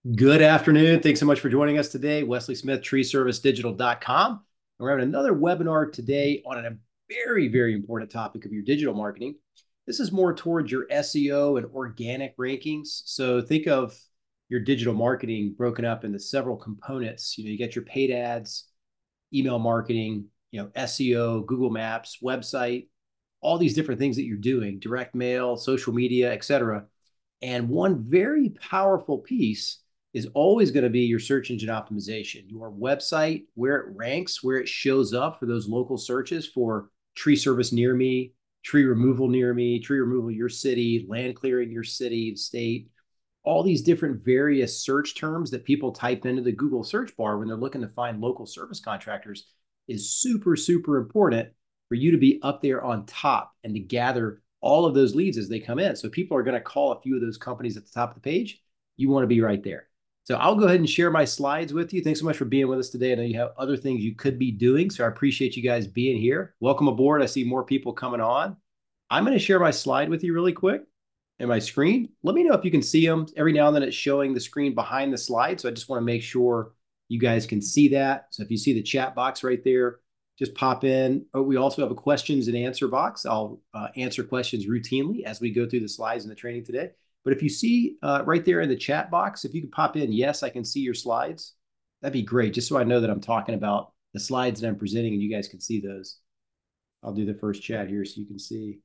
Good afternoon. Thanks so much for joining us today. Wesley Smith, treeservicedigital.com. We're having another webinar today on a very, very important topic of your digital marketing. This is more towards your SEO and organic rankings. So think of your digital marketing broken up into several components. You get your paid ads, email marketing, SEO, Google Maps, website, all these different things that you're doing, direct mail, social media, etc. And one very powerful piece is always going to be your search engine optimization, your website, where it ranks, where it shows up for those local searches for tree service near me, tree removal near me, tree removal your city, land clearing your city, state, all these different various search terms that people type into the Google search bar when they're looking to find local service contractors is super, super important for you to be up there on top and to gather all of those leads as they come in. So people are going to call a few of those companies at the top of the page. You want to be right there. So I'll go ahead and share my slides with you. Thanks so much for being with us today. I know you have other things you could be doing, so I appreciate you guys being here. Welcome aboard. I see more people coming on. I'm going to share my slide with you really quick and my screen. Let me know if you can see them. Every now and then it's showing the screen behind the slide, so I just want to make sure you guys can see that. So if you see the chat box right there, just pop in. Oh, we also have a questions and answer box. I'll answer questions routinely as we go through the slides in the training today. But if you see right there in the chat box, if you could pop in, yes, I can see your slides. That'd be great, just so I know that I'm talking about the slides that I'm presenting and you guys can see those. I'll do the first chat here so you can see.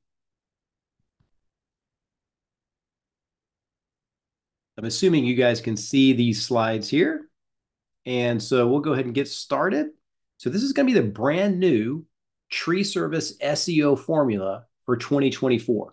I'm assuming you guys can see these slides here. And so we'll go ahead and get started. So this is going to be the brand new tree service SEO formula for 2024.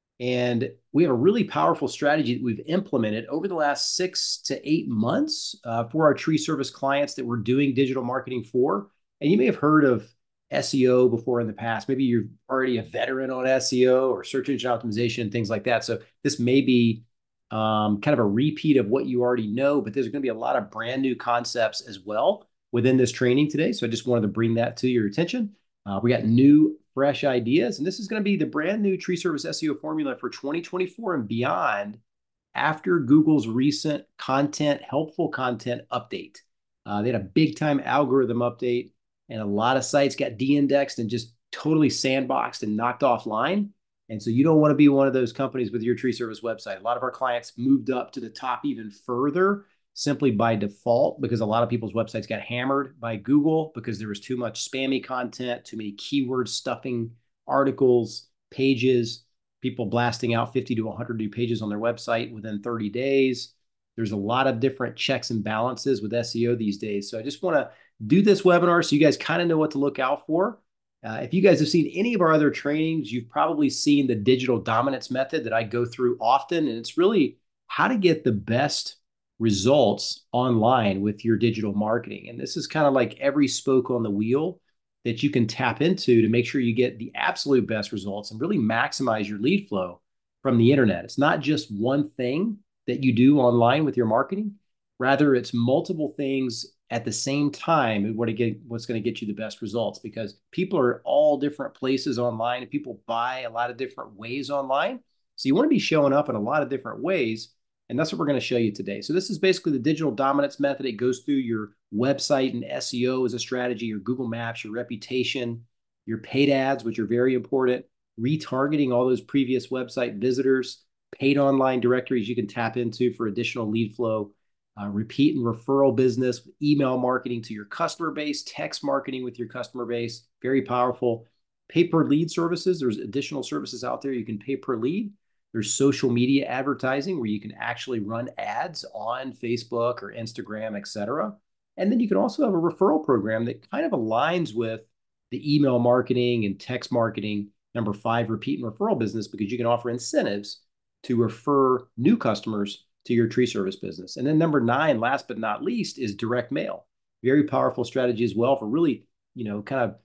And we have a really powerful strategy that we've implemented over the last 6 to 8 months for our tree service clients that we're doing digital marketing for. And you may have heard of SEO before in the past. Maybe you're already a veteran on SEO or search engine optimization and things like that. So this may be kind of a repeat of what you already know, but there's going to be a lot of brand new concepts as well within this training today. So I just wanted to bring that to your attention. We got new, fresh ideas, and this is going to be the brand new tree service SEO formula for 2024 and beyond after Google's recent helpful content update. They had a big time algorithm update, and a lot of sites got de-indexed and just totally sandboxed and knocked offline. And so you don't want to be one of those companies with your tree service website. A lot of our clients moved up to the top even further simply by default because a lot of people's websites got hammered by Google because there was too much spammy content, too many keyword stuffing articles, pages, people blasting out 50 to 100 new pages on their website within 30 days. There's a lot of different checks and balances with SEO these days. So I just want to do this webinar so you guys kind of know what to look out for. If you guys have seen any of our other trainings, you've probably seen the digital dominance method that I go through often. And it's really how to get the best results online with your digital marketing. And this is kind of like every spoke on the wheel that you can tap into to make sure you get the absolute best results and really maximize your lead flow from the internet. It's not just one thing that you do online with your marketing. Rather, it's multiple things at the same time what's going to get you the best results because people are all different places online and people buy a lot of different ways online. So you want to be showing up in a lot of different ways. And that's what we're going to show you today. So this is basically the digital dominance method. It goes through your website and SEO as a strategy, your Google Maps, your reputation, your paid ads, which are very important, retargeting all those previous website visitors, paid online directories you can tap into for additional lead flow, repeat and referral business, email marketing to your customer base, text marketing with your customer base, very powerful. Pay per lead services. There's additional services out there you can pay per lead. There's social media advertising where you can actually run ads on Facebook or Instagram, etc. And then you can also have a referral program that kind of aligns with the email marketing and text marketing. Number 5, repeat and referral business, because you can offer incentives to refer new customers to your tree service business. And then number 9, last but not least, is direct mail. Very powerful strategy as well for really, kind of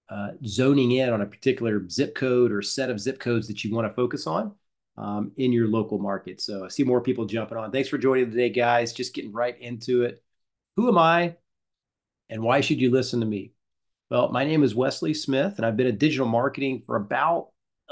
zoning in on a particular zip code or set of zip codes that you want to focus on in your local market. So I see more people jumping on. Thanks for joining today, guys. Just getting right into it. Who am I and why should you listen to me? Well, my name is Wesley Smith, and I've been in digital marketing for about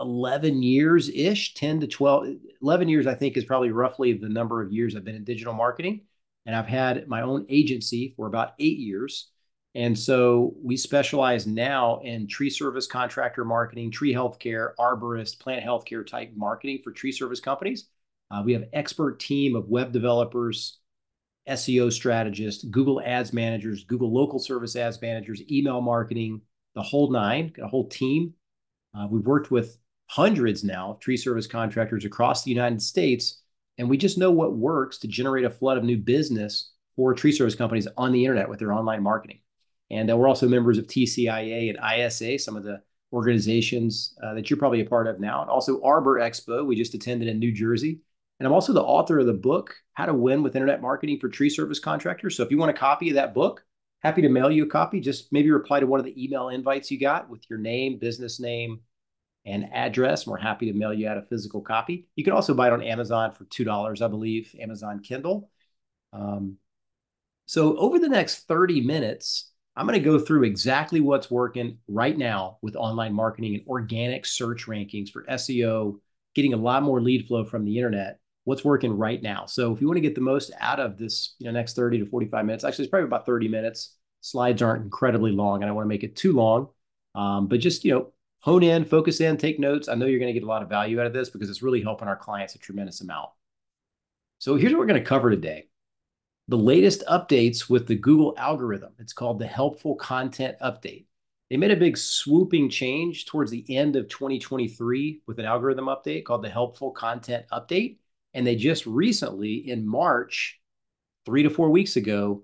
11 years-ish, 10 to 12. 11 years, I think, is probably roughly the number of years I've been in digital marketing. and I've had my own agency for about 8 years. And so we specialize now in tree service contractor marketing, tree healthcare, arborist, plant healthcare type marketing for tree service companies. We have an expert team of web developers, SEO strategists, Google Ads managers, Google local service ads managers, email marketing, the whole nine, a whole team. We've worked with hundreds now of tree service contractors across the United States, and we just know what works to generate a flood of new business for tree service companies on the internet with their online marketing. And we're also members of TCIA and ISA, some of the organizations that you're probably a part of now, and also Arbor Expo, we just attended in New Jersey. And I'm also the author of the book, How to Win with Internet Marketing for Tree Service Contractors. So if you want a copy of that book, happy to mail you a copy. Just maybe reply to one of the email invites you got with your name, business name, and address. We're happy to mail you out a physical copy. You can also buy it on Amazon for $2, I believe, Amazon Kindle. So over the next 30 minutes, I'm going to go through exactly what's working right now with online marketing and organic search rankings for SEO, getting a lot more lead flow from the internet, what's working right now. So if you want to get the most out of this, next 30 to 45 minutes, actually it's probably about 30 minutes. Slides aren't incredibly long, and I don't want to make it too long. But just, hone in, focus in, take notes. I know you're going to get a lot of value out of this because it's really helping our clients a tremendous amount. So here's what we're going to cover today. The latest updates with the Google algorithm. It's called the Helpful Content Update. They made a big swooping change towards the end of 2023 with an algorithm update called the Helpful Content Update. And they just recently, in March, 3 to 4 weeks ago,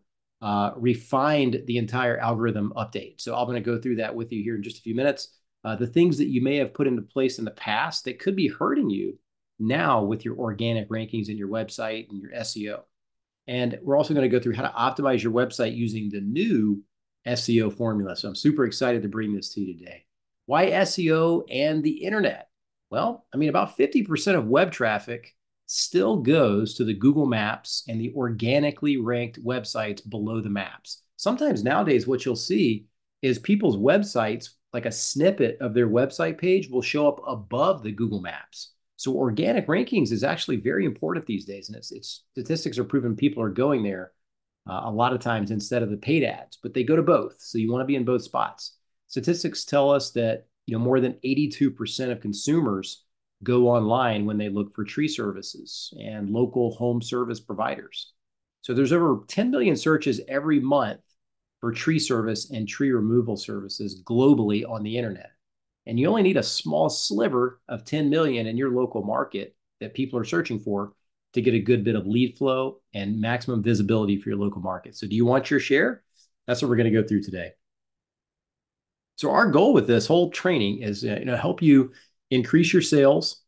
refined the entire algorithm update. So I'm going to go through that with you here in just a few minutes. The things that you may have put into place in the past that could be hurting you now with your organic rankings in your website and your SEO. And we're also going to go through how to optimize your website using the new SEO formula. So I'm super excited to bring this to you today. Why SEO and the internet? Well, about 50% of web traffic still goes to the Google Maps and the organically ranked websites below the maps. Sometimes nowadays, what you'll see is people's websites, like a snippet of their website page, will show up above the Google Maps. So organic rankings is actually very important these days, and it's statistics are proving people are going there a lot of times instead of the paid ads, but they go to both. So you want to be in both spots. Statistics tell us that more than 82% of consumers go online when they look for tree services and local home service providers. So there's over 10 million searches every month for tree service and tree removal services globally on the internet. And you only need a small sliver of 10 million in your local market that people are searching for to get a good bit of lead flow and maximum visibility for your local market. So do you want your share? That's what we're going to go through today. So our goal with this whole training is help you increase your sales,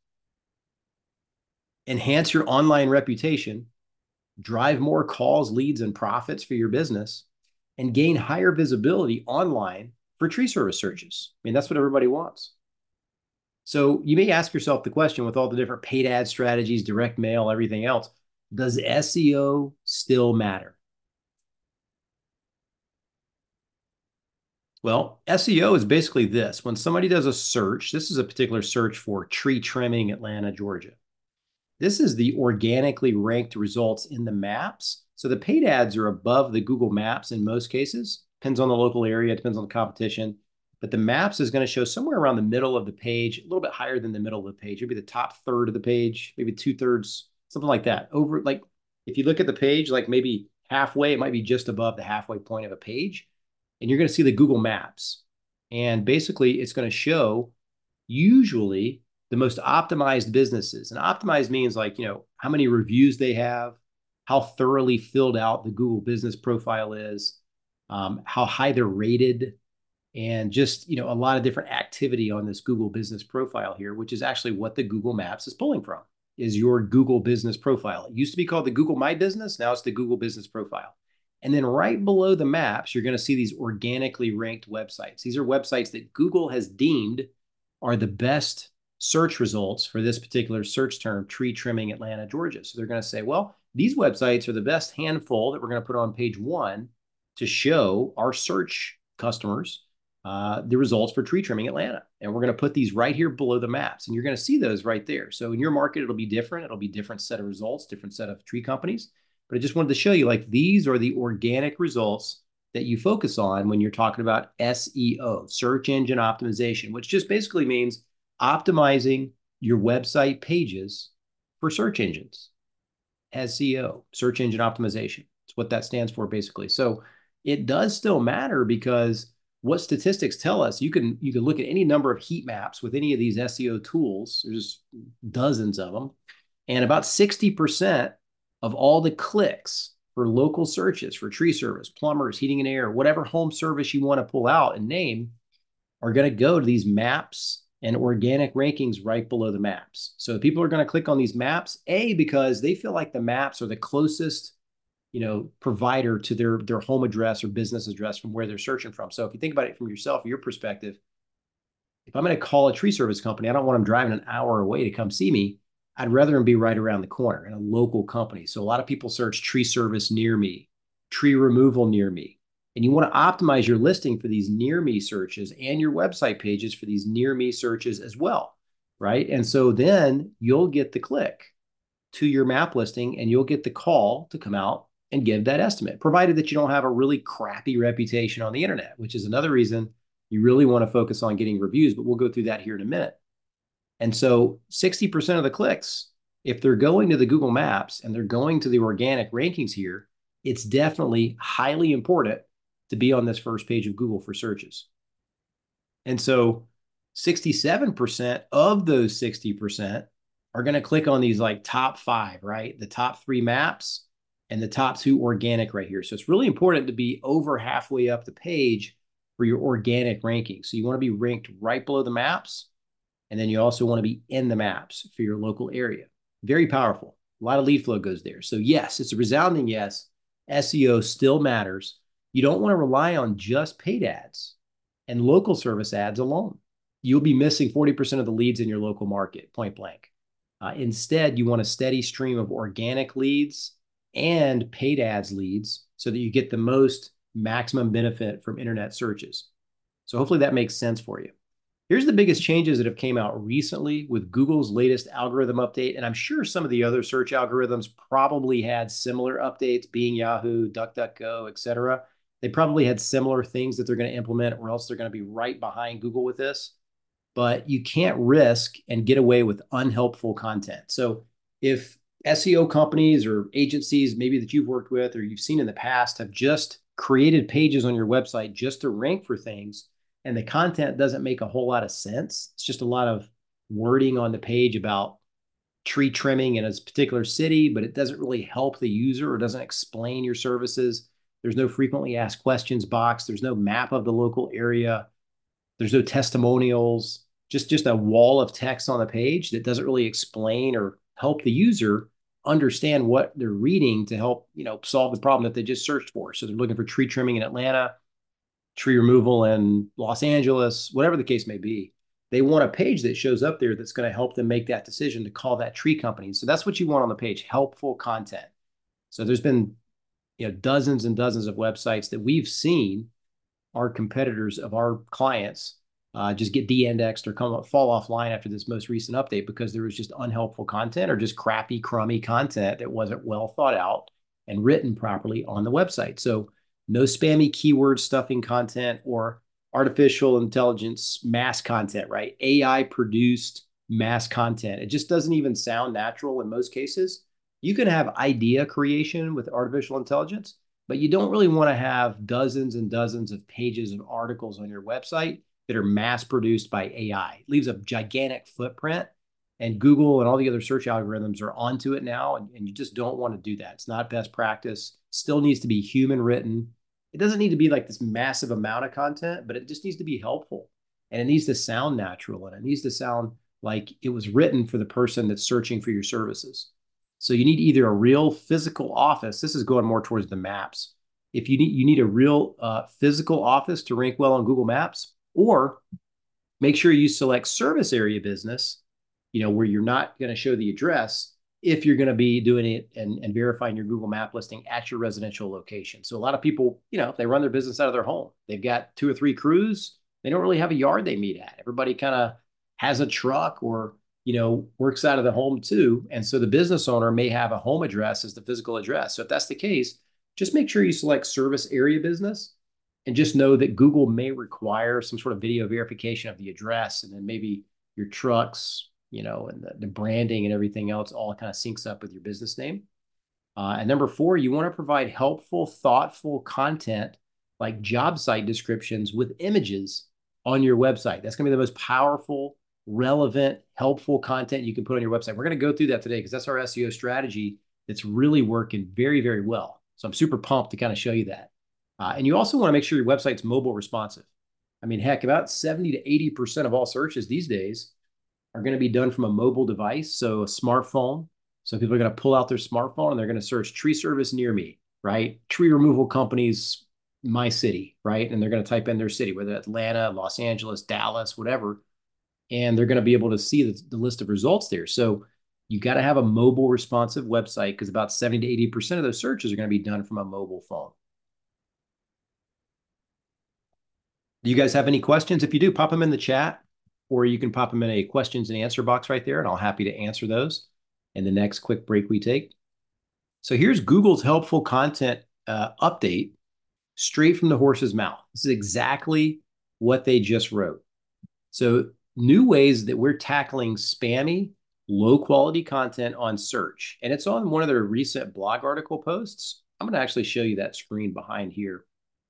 enhance your online reputation, drive more calls, leads, and profits for your business, and gain higher visibility online for tree service searches. That's what everybody wants. So you may ask yourself the question, with all the different paid ad strategies, direct mail, everything else, does SEO still matter? Well, SEO is basically this. When somebody does a search, this is a particular search for tree trimming, Atlanta, Georgia. This is the organically ranked results in the maps. So the paid ads are above the Google Maps in most cases. Depends on the local area, depends on the competition. But the maps is going to show somewhere around the middle of the page, a little bit higher than the middle of the page, maybe the top third of the page, maybe 2/3, something like that. Over, like, if you look at the page, like maybe halfway, it might be just above the halfway point of a page. And you're going to see the Google Maps. And basically, it's going to show usually the most optimized businesses. And optimized means how many reviews they have, how thoroughly filled out the Google business profile is, how high they're rated, and just a lot of different activity on this Google business profile here, which is actually what the Google Maps is pulling from, is your Google business profile. It used to be called the Google My Business. Now it's the Google business profile. And then right below the maps, you're going to see these organically ranked websites. These are websites that Google has deemed are the best search results for this particular search term, tree trimming, Atlanta, Georgia. So they're going to say, well, these websites are the best handful that we're going to put on page one to show our search customers the results for tree trimming Atlanta. And we're going to put these right here below the maps. And you're going to see those right there. So in your market, it'll be different. It'll be different set of results, different set of tree companies. but I just wanted to show you like these are the organic results that you focus on when you're talking about SEO, search engine optimization, which just basically means optimizing your website pages for search engines. SEO, search engine optimization. It's what that stands for basically. So it does still matter because what statistics tell us, you can look at any number of heat maps with any of these SEO tools. There's dozens of them. And about 60% of all the clicks for local searches for tree service, plumbers, heating and air, whatever home service you want to pull out and name, are going to go to these maps and organic rankings right below the maps. So people are going to click on these maps, A, because they feel like the maps are the closest, provider to their home address or business address from where they're searching from. So if you think about it from yourself, your perspective, if I'm going to call a tree service company, I don't want them driving an hour away to come see me. I'd rather them be right around the corner in a local company. So a lot of people search tree service near me, tree removal near me. And you want to optimize your listing for these near me searches and your website pages for these near me searches as well, right? And so then you'll get the click to your map listing and you'll get the call to come out and give that estimate, provided that you don't have a really crappy reputation on the internet, which is another reason you really want to focus on getting reviews, but we'll go through that here in a minute. And so 60% of the clicks, if they're going to the Google Maps and they're going to the organic rankings here, it's definitely highly important to be on this first page of Google for searches. And so 67% of those 60% are going to click on these like top 5, right? The top 3 maps and the top 2 organic right here. So it's really important to be over halfway up the page for your organic ranking. So you want to be ranked right below the maps. And then you also want to be in the maps for your local area. Very powerful. A lot of lead flow goes there. So yes, it's a resounding yes. SEO still matters. You don't want to rely on just paid ads and local service ads alone. You'll be missing 40% of the leads in your local market, point blank. Instead, you want a steady stream of organic leads and paid ads leads so that you get the most maximum benefit from internet searches. So hopefully that makes sense for you. Here's the biggest changes that have came out recently with Google's latest algorithm update. And I'm sure some of the other search algorithms probably had similar updates, Bing, Yahoo, DuckDuckGo, et cetera. They probably had similar things that they're going to implement, or else they're going to be right behind Google with this. But you can't risk and get away with unhelpful content. So if SEO companies or agencies maybe that you've worked with or you've seen in the past have just created pages on your website just to rank for things, and the content doesn't make a whole lot of sense. It's just a lot of wording on the page about tree trimming in a particular city, but it doesn't really help the user or doesn't explain your services. There's no frequently asked questions box. There's no map of the local area. There's no testimonials, just a wall of text on the page that doesn't really explain or help the user understand what they're reading to help, solve the problem that they just searched for. So they're looking for tree trimming in Atlanta, tree removal in Los Angeles, whatever the case may be. They want a page that shows up there that's going to help them make that decision to call that tree company. So that's what you want on the page, helpful content. So there's been dozens and dozens of websites that we've seen our competitors of our clients just get de-indexed or fall offline after this most recent update because there was just unhelpful content or just crappy, crummy content that wasn't well thought out and written properly on the website. So no spammy keyword stuffing content or artificial intelligence mass content, right? AI produced mass content. It just doesn't even sound natural in most cases. You can have idea creation with artificial intelligence, but you don't really want to have dozens and dozens of pages of articles on your website that are mass produced by AI. It leaves a gigantic footprint, and Google and all the other search algorithms are onto it now, and you just don't want to do that. It's not best practice. Still needs to be human written. It doesn't need to be like this massive amount of content, but it just needs to be helpful, and it needs to sound natural, and it needs to sound like it was written for the person that's searching for your services. So you need either a real physical office. This is going more towards the maps. If you need a real physical office to rank well on Google Maps, or make sure you select service area business, where you're not going to show the address if you're going to be doing it and verifying your Google Map listing at your residential location. So a lot of people, they run their business out of their home. They've got 2 or 3 crews. They don't really have a yard they meet at. Everybody kind of has a truck or, works out of the home too. And so the business owner may have a home address as the physical address. So if that's the case, just make sure you select service area business and just know that Google may require some sort of video verification of the address. And then maybe your trucks, and the branding and everything else all kind of syncs up with your business name. And number 4, you want to provide helpful, thoughtful content like job site descriptions with images on your website. That's going to be the most powerful, relevant, helpful content you can put on your website. We're going to go through that today because that's our SEO strategy that's really working very, very well. So I'm super pumped to kind of show you that. And you also want to make sure your website's mobile responsive. I mean, heck, about 70 to 80% of all searches these days are going to be done from a mobile device, so a smartphone. So people are going to pull out their smartphone and they're going to search tree service near me, right? Tree removal companies, my city, right? And they're going to type in their city, whether Atlanta, Los Angeles, Dallas, whatever. And they're going to be able to see the list of results there. So you got to have a mobile responsive website because about 70 to 80% of those searches are going to be done from a mobile phone. Do you guys have any questions? If you do, pop them in the chat, or you can pop them in a questions and answer box right there, and I'll happy to answer those in the next quick break we take. So here's Google's helpful content update straight from the horse's mouth. This is exactly what they just wrote. So new ways that we're tackling spammy, low quality content on search. And it's on one of their recent blog article posts. I'm going to actually show you that screen behind here.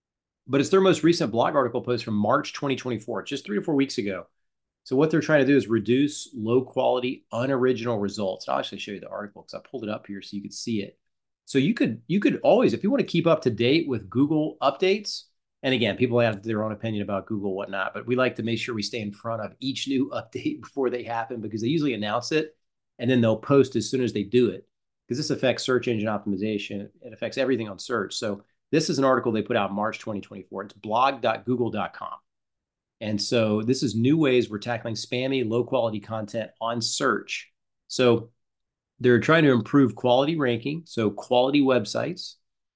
But it's their most recent blog article post from March 2024, just 3 to 4 weeks ago. So what they're trying to do is reduce low quality, unoriginal results. I'll actually show you the article because I pulled it up here so you could see it. So you could always, if you want to keep up to date with Google updates, and again, people have their own opinion about Google, whatnot, but we like to make sure we stay in front of each new update before they happen because they usually announce it and then they'll post as soon as they do it because this affects search engine optimization. It affects everything on search. So this is an article they put out in March 2024. It's blog.google.com. And so this is new ways we're tackling spammy, low quality content on search. So they're trying to improve quality ranking, so quality websites,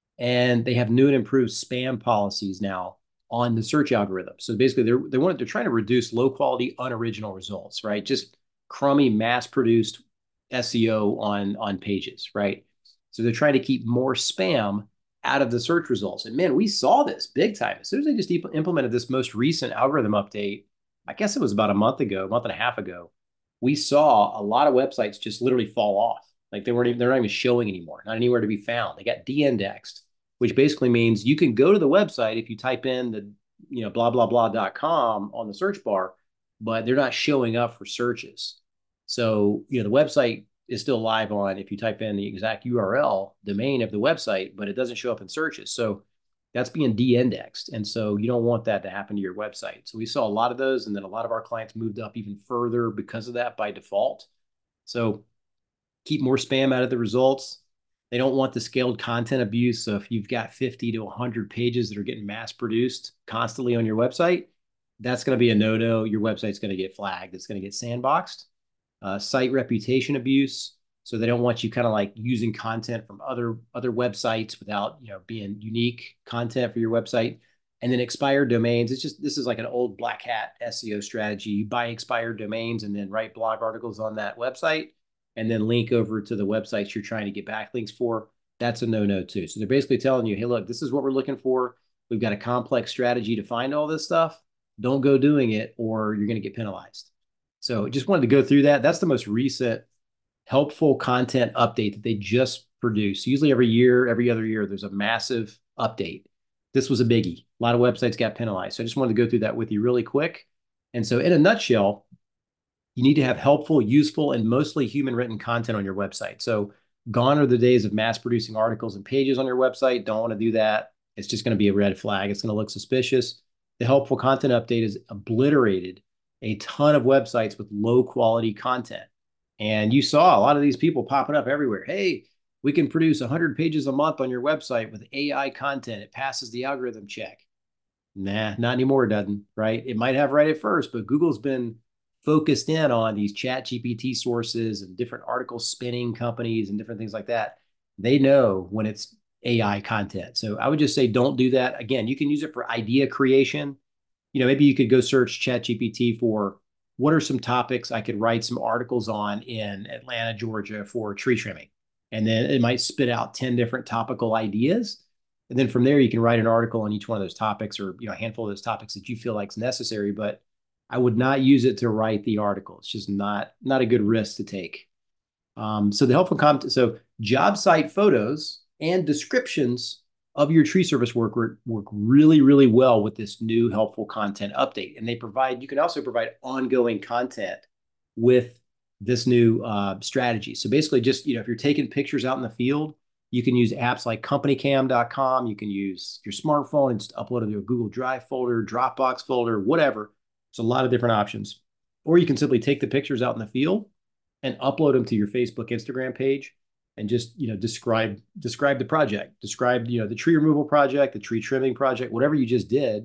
and they have new and improved spam policies now on the search algorithm. So basically they're trying to reduce low quality, unoriginal results, right? Just crummy, mass produced SEO on pages, right? So they're trying to keep more spam out of the search results. And man, we saw this big time. As soon as they just implemented this most recent algorithm update, I guess it was about a month and a half ago, we saw a lot of websites just literally fall off. Like they're not even showing anymore, not anywhere to be found. They got de-indexed, which basically means you can go to the website if you type in the, blah, blah, blah.com on the search bar, but they're not showing up for searches. So, the website is still live on if you type in the exact URL domain of the website, but it doesn't show up in searches. So that's being de-indexed. And so you don't want that to happen to your website. So we saw a lot of those, and then a lot of our clients moved up even further because of that by default. So keep more spam out of the results. They don't want the scaled content abuse. So if you've got 50 to 100 pages that are getting mass produced constantly on your website, that's going to be a no-no. Your website's going to get flagged. It's going to get sandboxed. Site reputation abuse. So they don't want you kind of like using content from other websites without, being unique content for your website. And then expired domains. This is like an old black hat SEO strategy. You buy expired domains and then write blog articles on that website and then link over to the websites you're trying to get backlinks for. That's a no-no too. So they're basically telling you, hey, look, this is what we're looking for. We've got a complex strategy to find all this stuff. Don't go doing it or you're going to get penalized. So just wanted to go through that. That's the most recent helpful content update that they just produce. Usually every year, every other year, there's a massive update. This was a biggie. A lot of websites got penalized. So I just wanted to go through that with you really quick. And so in a nutshell, you need to have helpful, useful, and mostly human written content on your website. So gone are the days of mass producing articles and pages on your website. Don't want to do that. It's just going to be a red flag. It's going to look suspicious. The helpful content update is obliterated a ton of websites with low quality content. And you saw a lot of these people popping up everywhere. Hey, we can produce 100 pages a month on your website with AI content. It passes the algorithm check. Nah, not anymore, doesn't, right? It might have right at first, but Google's been focused in on these chat GPT sources and different article spinning companies and different things like that. They know when it's AI content. So I would just say don't do that. Again, you can use it for idea creation. Maybe you could go search ChatGPT for what are some topics I could write some articles on in Atlanta, Georgia for tree trimming? And then it might spit out 10 different topical ideas. And then from there, you can write an article on each one of those topics, or a handful of those topics that you feel like is necessary. But I would not use it to write the article. It's just not a good risk to take. So the helpful content, so job site photos and descriptions of your tree service work really, really well with this new helpful content update. And you can also provide ongoing content with this new strategy. So basically just, if you're taking pictures out in the field, you can use apps like companycam.com. You can use your smartphone and just upload it to a Google Drive folder, Dropbox folder, whatever. There's a lot of different options. Or you can simply take the pictures out in the field and upload them to your Facebook, Instagram page, and just describe the project, describe the tree removal project, the tree trimming project, whatever you just did,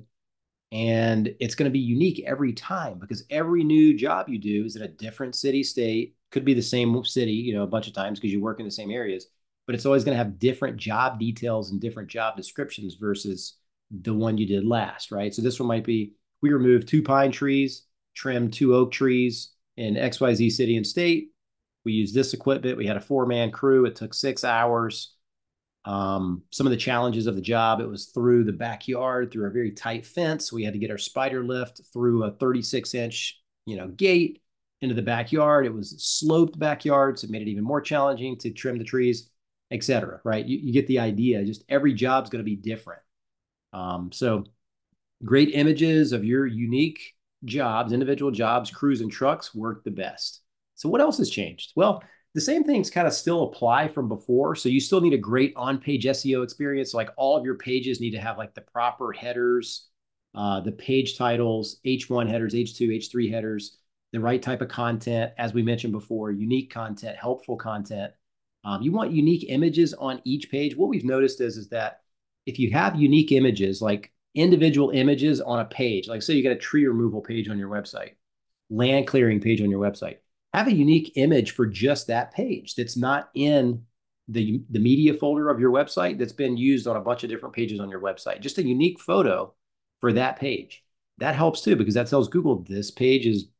and it's going to be unique every time because every new job you do is in a different city, state, could be the same city, a bunch of times because you work in the same areas, but it's always going to have different job details and different job descriptions versus the one you did last, right? So this one might be, we removed 2 pine trees, trimmed 2 oak trees in XYZ city and state. We used this equipment. We had a 4-man crew. It took 6 hours. Some of the challenges of the job, it was through the backyard, through a very tight fence. We had to get our spider lift through a 36-inch, gate into the backyard. It was a sloped backyard, so it made it even more challenging to trim the trees, etc. Right? You get the idea. Just every job's going to be different. So great images of your unique jobs, individual jobs, crews, and trucks work the best. So what else has changed? Well, the same things kind of still apply from before. So you still need a great on-page SEO experience. Like all of your pages need to have like the proper headers, the page titles, H1 headers, H2, H3 headers, the right type of content, as we mentioned before, unique content, helpful content. You want unique images on each page. What we've noticed is that if you have unique images, like individual images on a page, like say you got a tree removal page on your website, land clearing page on your website, have a unique image for just that page that's not in the media folder of your website that's been used on a bunch of different pages on your website. Just a unique photo for that page. That helps too because that tells Google this page is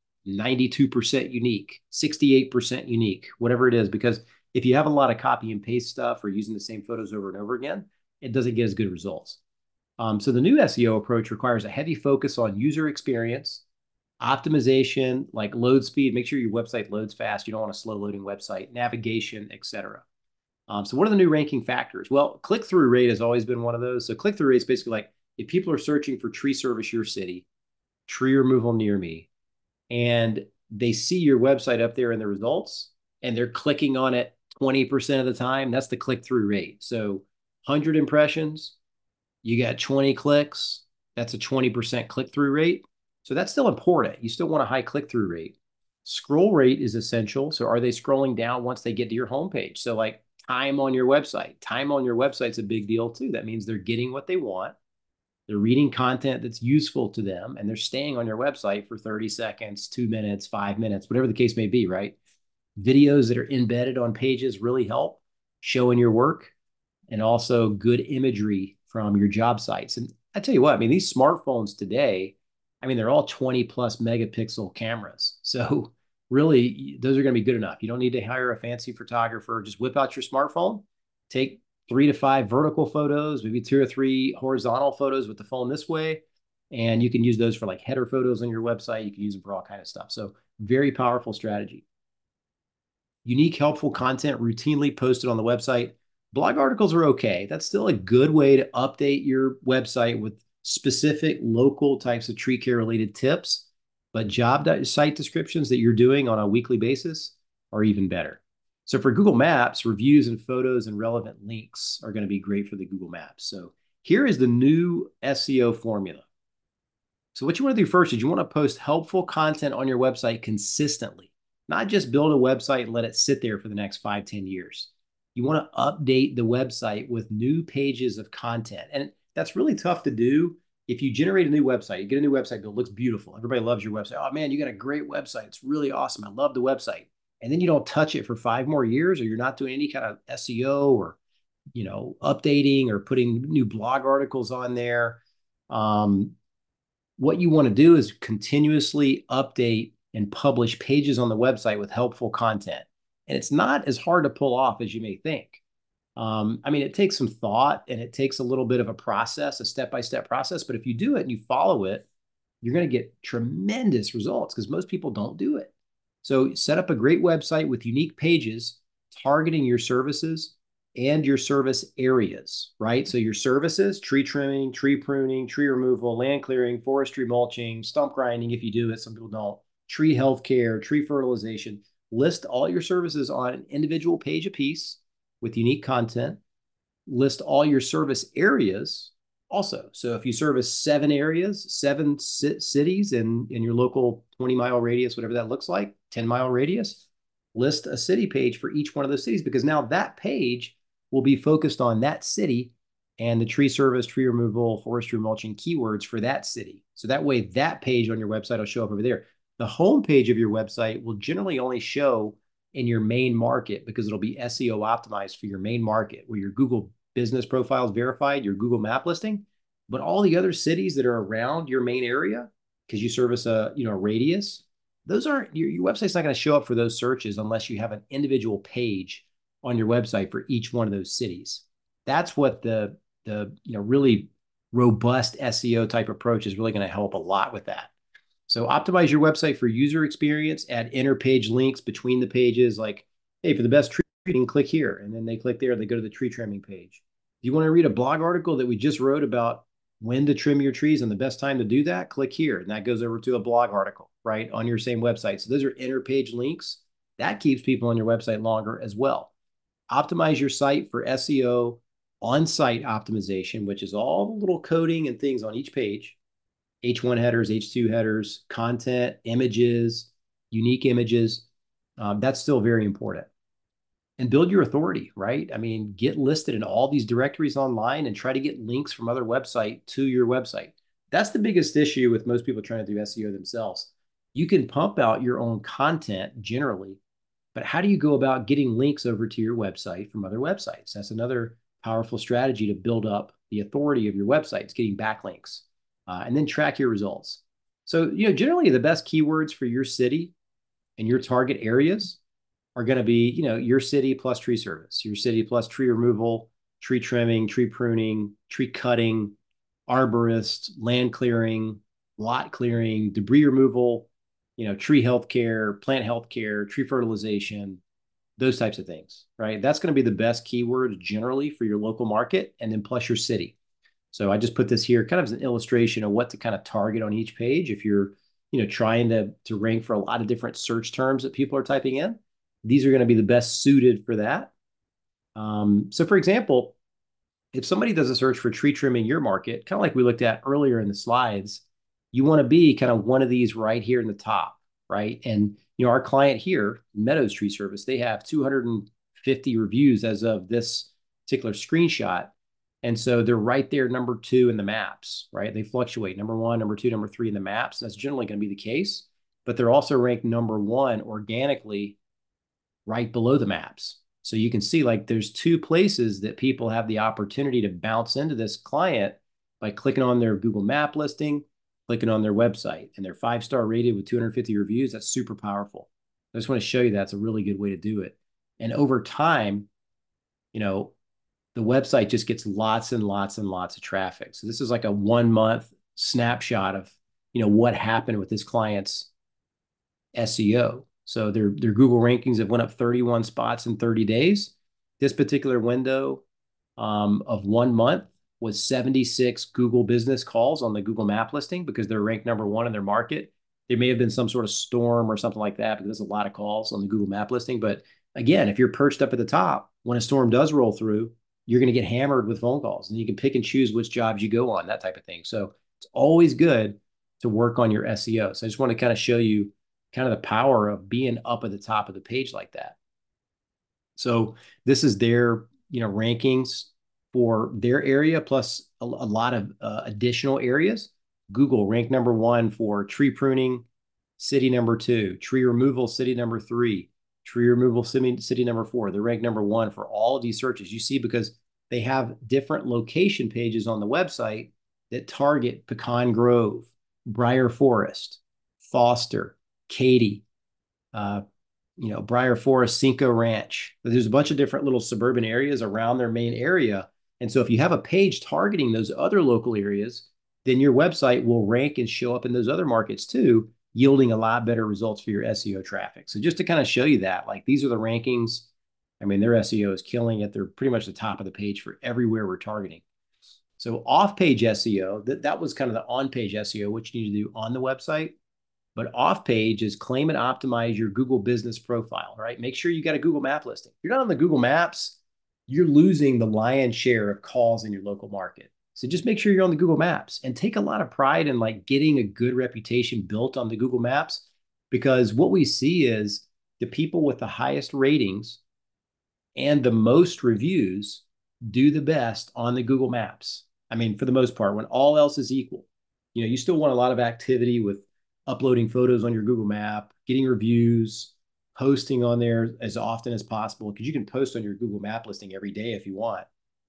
92% unique, 68% unique, whatever it is. Because if you have a lot of copy and paste stuff or using the same photos over and over again, it doesn't get as good results. So the new SEO approach requires a heavy focus on user experience, optimization, like load speed, make sure your website loads fast. You don't want a slow loading website, navigation, etc. So what are the new ranking factors? Well, click-through rate has always been one of those. So click-through rate is basically like if people are searching for tree service your city, tree removal near me, and they see your website up there in the results and they're clicking on it 20% of the time, that's the click-through rate. So 100 impressions, you got 20 clicks, that's a 20% click-through rate. So that's still important. You still want a high click-through rate. Scroll rate is essential. So are they scrolling down once they get to your homepage? So like time on your website. Time on your website is a big deal too. That means they're getting what they want. They're reading content that's useful to them, and they're staying on your website for 30 seconds, 2 minutes, 5 minutes, whatever the case may be, right? Videos that are embedded on pages really help showing your work, and also good imagery from your job sites. And I tell you what, I mean, these smartphones today, I mean, they're all 20 plus megapixel cameras. So really, those are going to be good enough. You don't need to hire a fancy photographer. Just whip out your smartphone, take 3 to 5 vertical photos, maybe 2 or 3 horizontal photos with the phone this way. And you can use those for like header photos on your website. You can use them for all kind of stuff. So very powerful strategy. Unique, helpful content routinely posted on the website. Blog articles are okay. That's still a good way to update your website with specific local types of tree care related tips, but job site descriptions that you're doing on a weekly basis are even better. So for Google Maps, reviews and photos and relevant links are going to be great for the Google Maps. So here is the new SEO formula. So what you want to do first is you want to post helpful content on your website consistently, not just build a website and let it sit there for the next 5, 10 years. You want to update the website with new pages of content. And that's really tough to do. If you generate a new website, you get a new website built, looks beautiful. Everybody loves your website. Oh man, you got a great website. It's really awesome. I love the website. And then you don't touch it for 5 more years, or you're not doing any kind of SEO or, updating or putting new blog articles on there. What you want to do is continuously update and publish pages on the website with helpful content. And it's not as hard to pull off as you may think. I mean, it takes some thought and it takes a little bit of a process, a step-by-step process. But if you do it and you follow it, you're going to get tremendous results because most people don't do it. So set up a great website with unique pages targeting your services and your service areas, right? So your services, tree trimming, tree pruning, tree removal, land clearing, forestry mulching, stump grinding, if you do it, some people don't, tree healthcare, tree fertilization. List all your services on an individual page apiece with unique content. List all your service areas also. So if you service 7 areas, 7 cities in your local 20-mile radius, whatever that looks like, 10-mile radius, list a city page for each one of those cities because now that page will be focused on that city and the tree service, tree removal, forestry mulching keywords for that city. So that way that page on your website will show up over there. The home page of your website will generally only show in your main market because it'll be SEO optimized for your main market where your Google business profile is verified, your Google map listing, but all the other cities that are around your main area, because you service a radius, those aren't your website's not going to show up for those searches unless you have an individual page on your website for each one of those cities. That's what the really robust SEO type approach is really going to help a lot with that. So optimize your website for user experience, add inter-page links between the pages, like, hey, for the best tree trimming, click here. And then they click there and they go to the tree trimming page. If you want to read a blog article that we just wrote about when to trim your trees and the best time to do that, click here. And that goes over to a blog article, right, on your same website. So those are inter-page links. That keeps people on your website longer as well. Optimize your site for SEO on-site optimization, which is all the little coding and things on each page. H1 headers, H2 headers, content, images, unique images. That's still very important. And build your authority, right? I mean, get listed in all these directories online and try to get links from other websites to your website. That's the biggest issue with most people trying to do SEO themselves. You can pump out your own content generally, but how do you go about getting links over to your website from other websites? That's another powerful strategy to build up the authority of your website. It's getting backlinks. And then track your results. So, generally the best keywords for your city and your target areas are going to be, your city plus tree service, your city plus tree removal, tree trimming, tree pruning, tree cutting, arborist, land clearing, lot clearing, debris removal, tree healthcare, plant healthcare, tree fertilization, those types of things, right? That's going to be the best keywords generally for your local market, and then plus your city. So I just put this here kind of as an illustration of what to kind of target on each page. If you're, trying to rank for a lot of different search terms that people are typing in, these are going to be the best suited for that. So for example, if somebody does a search for tree trimming your market, kind of like we looked at earlier in the slides, you want to be kind of one of these right here in the top, right? And, our client here, Meadows Tree Service, they have 250 reviews as of this particular screenshot. And so they're right there, number 2 in the maps, right? They fluctuate, number 1, number 2, number 3 in the maps. That's generally going to be the case, but they're also ranked number 1 organically right below the maps. So you can see like there's 2 places that people have the opportunity to bounce into this client by clicking on their Google map listing, clicking on their website, and they're 5-star rated with 250 reviews. That's super powerful. I just want to show you that's a really good way to do it. And over time, the website just gets lots and lots and lots of traffic. So this is like a 1-month snapshot of, what happened with this client's SEO. So their Google rankings have went up 31 spots in 30 days. This particular window of 1 month was 76 Google business calls on the Google map listing because they're ranked number 1 in their market. There may have been some sort of storm or something like that because there's a lot of calls on the Google map listing. But again, if you're perched up at the top, when a storm does roll through, you're going to get hammered with phone calls and you can pick and choose which jobs you go on, that type of thing. So it's always good to work on your SEO. So I just want to kind of show you kind of the power of being up at the top of the page like that. So this is their, rankings for their area plus a lot of additional areas. Google ranked number 1 for tree pruning, city number 2, tree removal, city number 3, tree removal, city number 4. They're ranked number 1 for all of these searches. You see, because they have different location pages on the website that target Pecan Grove, Briar Forest, Foster, Katy, uh, Briar Forest, Cinco Ranch. There's a bunch of different little suburban areas around their main area. And so if you have a page targeting those other local areas, then your website will rank and show up in those other markets too, yielding a lot better results for your SEO traffic. So just to kind of show you that, like these are the rankings. I mean, their SEO is killing it. They're pretty much the top of the page for everywhere we're targeting. So off-page SEO, that was kind of the on-page SEO, which you need to do on the website. But off page is claim and optimize your Google business profile, right? Make sure you got a Google map listing. If you're not on the Google Maps, you're losing the lion's share of calls in your local market. So just make sure you're on the Google Maps and take a lot of pride in like getting a good reputation built on the Google Maps, because what we see is the people with the highest ratings and the most reviews do the best on the Google Maps. I mean, for the most part, when all else is equal, you still want a lot of activity with uploading photos on your Google Map, getting reviews, posting on there as often as possible, because you can post on your Google Map listing every day if you want.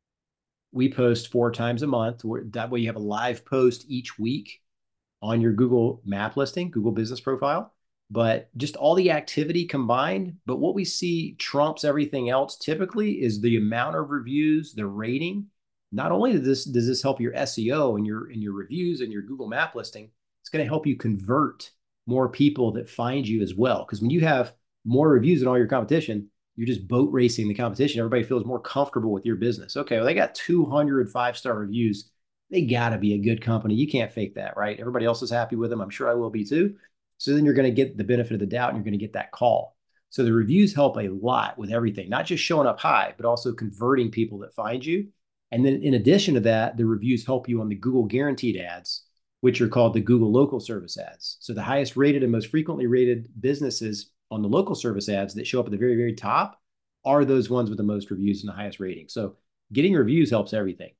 We post 4 times a month. That way you have a live post each week on your Google Map listing, Google business profile. But just all the activity combined. But what we see trumps everything else typically is the amount of reviews, the rating. Not only does this help your SEO and your reviews and your Google Map listing, it's going to help you convert more people that find you as well. Because when you have more reviews than all your competition, you're just boat racing the competition. Everybody feels more comfortable with your business. Okay, well, they got 200 5-star reviews. They got to be a good company. You can't fake that, right? Everybody else is happy with them. I'm sure I will be too. So then you're going to get the benefit of the doubt and you're going to get that call. So the reviews help a lot with everything, not just showing up high, but also converting people that find you. And then in addition to that, the reviews help you on the Google guaranteed ads, which are called the Google local service ads. So the highest rated and most frequently rated businesses on the local service ads that show up at the very, very top are those ones with the most reviews and the highest rating. So getting reviews helps everything.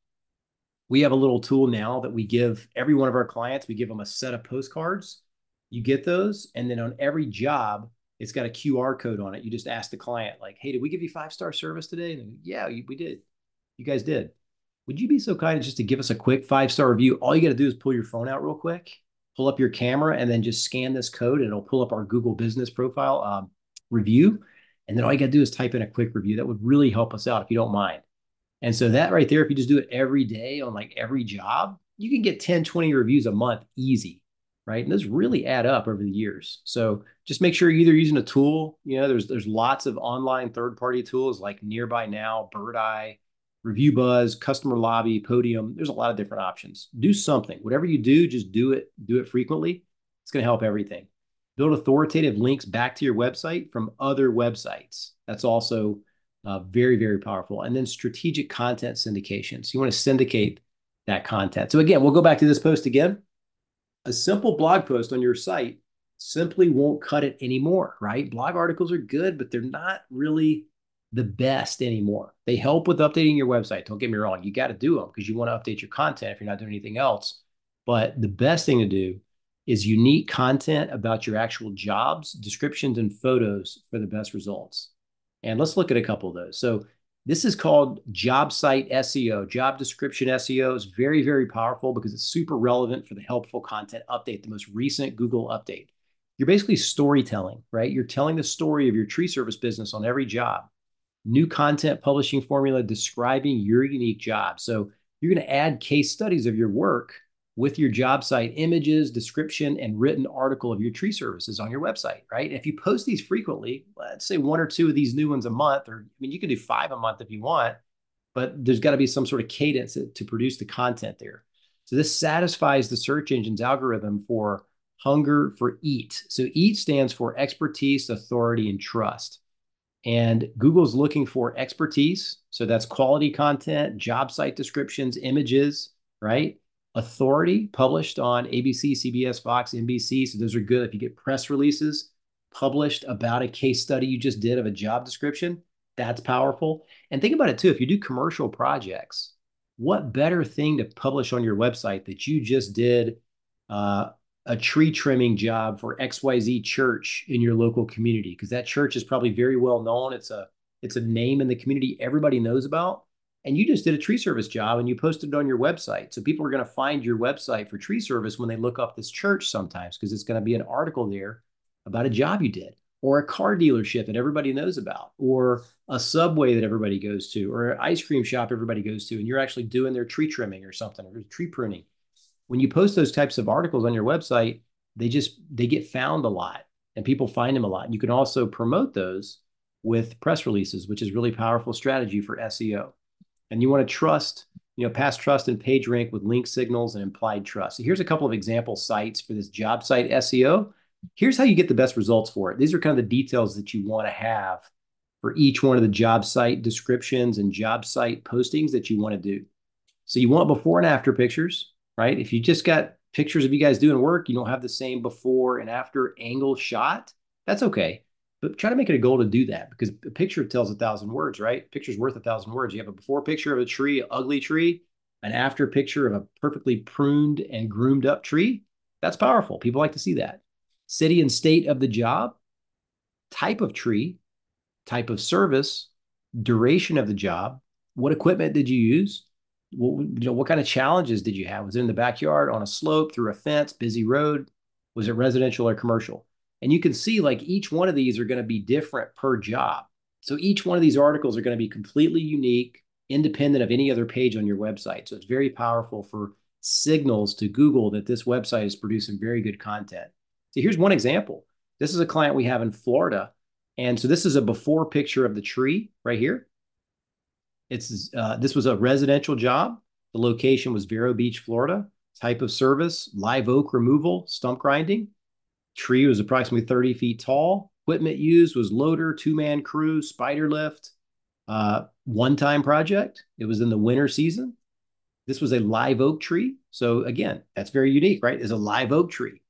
We have a little tool now that we give every one of our clients. We give them a set of postcards. You get those, and then on every job, it's got a QR code on it. You just ask the client, like, hey, did we give you 5-star service today? And yeah, we did. You guys did. Would you be so kind as just to give us a quick 5-star review? All you got to do is pull your phone out real quick, pull up your camera, and then just scan this code, and it'll pull up our Google business profile review. And then all you got to do is type in a quick review. That would really help us out if you don't mind. And so that right there, if you just do it every day on like every job, you can get 10, 20 reviews a month easy, right? And those really add up over the years. So just make sure you're either using a tool, there's lots of online third-party tools like Nearby Now, Birdeye, Review Buzz, Customer Lobby, Podium. There's a lot of different options. Do something. Whatever you do, just do it frequently. It's going to help everything. Build authoritative links back to your website from other websites. That's also very, very powerful. And then strategic content syndication. So you want to syndicate that content. So again, we'll go back to this post again. A simple blog post on your site simply won't cut it anymore, right? Blog articles are good, but they're not really the best anymore. They help with updating your website. Don't get me wrong. You got to do them because you want to update your content if you're not doing anything else. But the best thing to do is unique content about your actual jobs, descriptions, and photos for the best results. And let's look at a couple of those. So this is called job site SEO. Job description SEO is very, very powerful because it's super relevant for the helpful content update, the most recent Google update. You're basically storytelling, right? You're telling the story of your tree service business on every job. New content publishing formula describing your unique job. So you're going to add case studies of your work with your job site images, description, and written article of your tree services on your website, right? If you post these frequently, let's say 1 or 2 of these new ones a month, or I mean, you can do 5 a month if you want, but there's got to be some sort of cadence to produce the content there. So this satisfies the search engine's algorithm for hunger for EAT. So EAT stands for expertise, authority, and trust. And Google's looking for expertise. So that's quality content, job site descriptions, images, right? Authority published on ABC, CBS, Fox, NBC. So those are good. If you get press releases published about a case study you just did of a job description, that's powerful. And think about it too. If you do commercial projects, what better thing to publish on your website that you just did a tree trimming job for XYZ church in your local community? Because that church is probably very well known. It's a name in the community everybody knows about. And you just did a tree service job and you posted it on your website. So people are going to find your website for tree service when they look up this church sometimes, because it's going to be an article there about a job you did, or a car dealership that everybody knows about, or a Subway that everybody goes to, or an ice cream shop everybody goes to, and you're actually doing their tree trimming or something, or tree pruning. When you post those types of articles on your website, they get found a lot and people find them a lot. You can also promote those with press releases, which is really powerful strategy for SEO. And you want to trust, pass trust and page rank with link signals and implied trust. So here's a couple of example sites for this job site SEO. Here's how you get the best results for it. These are kind of the details that you want to have for each one of the job site descriptions and job site postings that you want to do. So you want before and after pictures, right? If you just got pictures of you guys doing work, you don't have the same before and after angle shot, that's okay. But try to make it a goal to do that, because a picture tells 1,000 words, right? A picture's worth 1,000 words. You have a before picture of a tree, an ugly tree, an after picture of a perfectly pruned and groomed up tree. That's powerful. People like to see that. City and state of the job, type of tree, type of service, duration of the job, what equipment did you use? What kind of challenges did you have? Was it in the backyard, on a slope, through a fence, busy road? Was it residential or commercial? And you can see like each one of these are going to be different per job. So each one of these articles are going to be completely unique, independent of any other page on your website. So it's very powerful for signals to Google that this website is producing very good content. So here's one example. This is a client we have in Florida. And so this is a before picture of the tree right here. This was a residential job. The location was Vero Beach, Florida. Type of service, live oak removal, stump grinding. Tree was approximately 30 feet tall. Equipment used was loader, two-man crew, spider lift. One-time project. It was in the winter season. This was a live oak tree. So again, that's very unique, right? It's a live oak tree.